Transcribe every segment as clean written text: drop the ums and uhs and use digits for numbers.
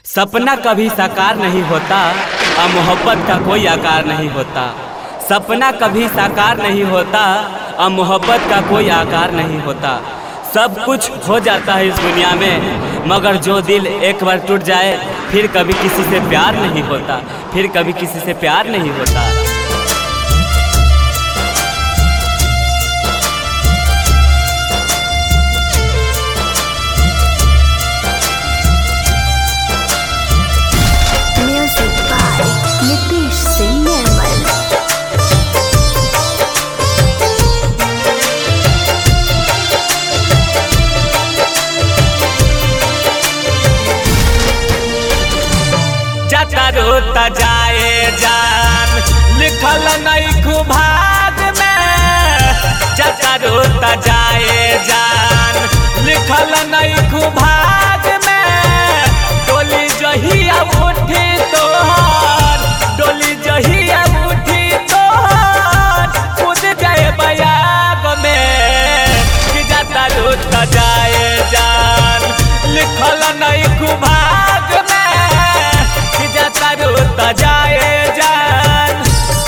सपना कभी साकार नहीं होता और मोहब्बत का कोई आकार नहीं होता। सपना कभी साकार नहीं होता और मोहब्बत का कोई आकार नहीं होता। सब कुछ हो जाता है इस दुनिया में, मगर जो दिल एक बार टूट जाए फिर कभी किसी से प्यार नहीं होता, फिर कभी किसी से प्यार नहीं होता। जाता रोता जाए जान लिखल नहीं खुभाग में, जाता रोता जाए जान लिखल नहीं खुभाग में। डोली जहिया उठी तोहर, डोली जहिया उठी तोहर कूद जाए बयाग में। कि जाता रोता जाए जान लिखल नहीं खुभाग में, जाता रोता जाए जान।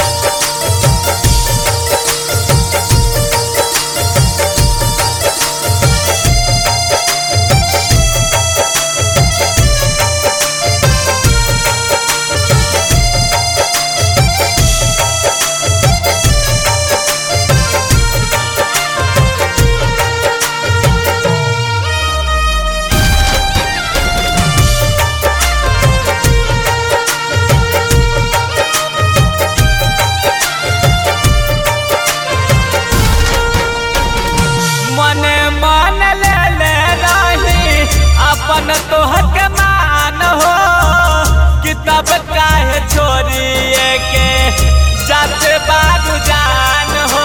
अपन तोहक मान हो किताब काहे छोड़िए के जाते बारू जान हो।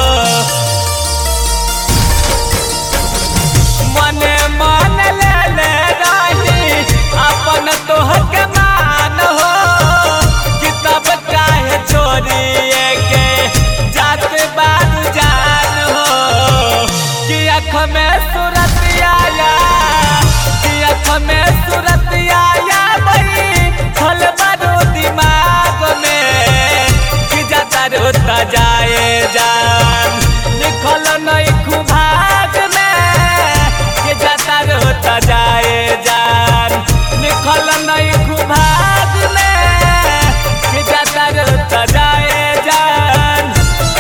मने मन ले ले रही अपन तोहक मान हो किताब काहे छोड़िए के जाते बारू जान हो। कि अख में सूरत आया, में सूरत आया बई फल बारो दिमाग में। कि जाता रोता जाए जान लिखल नहीं खुभाग में। कि जाता रोता जाए जान लिखल नहीं खुभाग में। कि जाता रोता जाए जान।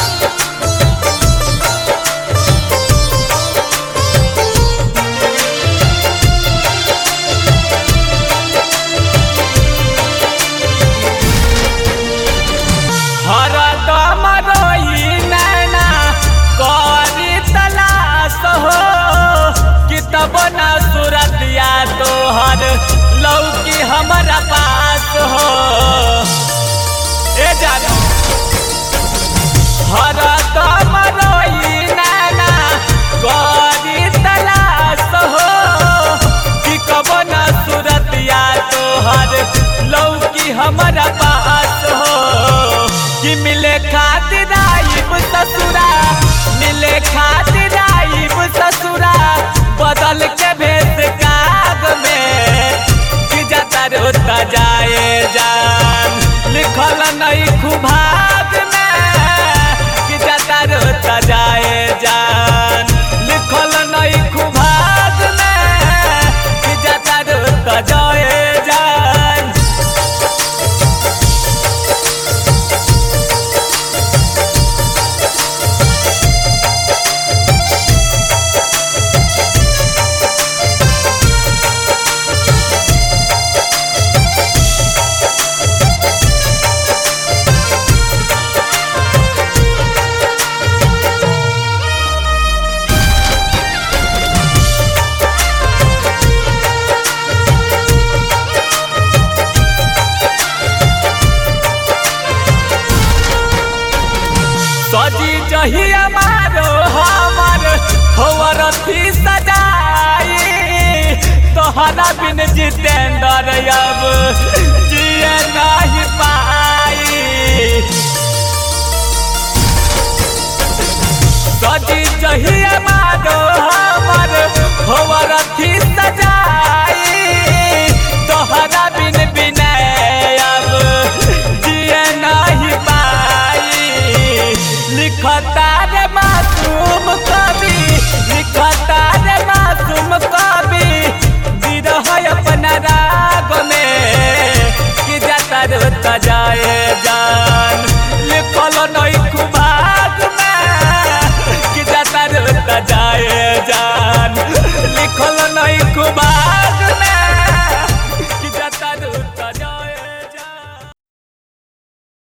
तब ना सूरतिया तोहर लौकी हमारा पास हो। ए जानो हर दम रोई नैना गौरी तलाश हो। कि कब ना सूरतिया तोहर लौकी हमारा पास हो। कि मिले खातिर आइब ससुरा, मिले खातिर आइब ससुरा बदल के भेस काग में। कि जाता रोता जाए जान लिखल नहीं खुभाग में। कि जाता रोता जाए जान लिखल नहीं खुभाग में। कि जाता रोता जाए जान। सजी जहिया मारो हमर होवर थी सजाई। तोहरा बिन जितेंद्र अब जिए नहीं पाई। सजी जहिया मारो हमर होवर थी सजाई।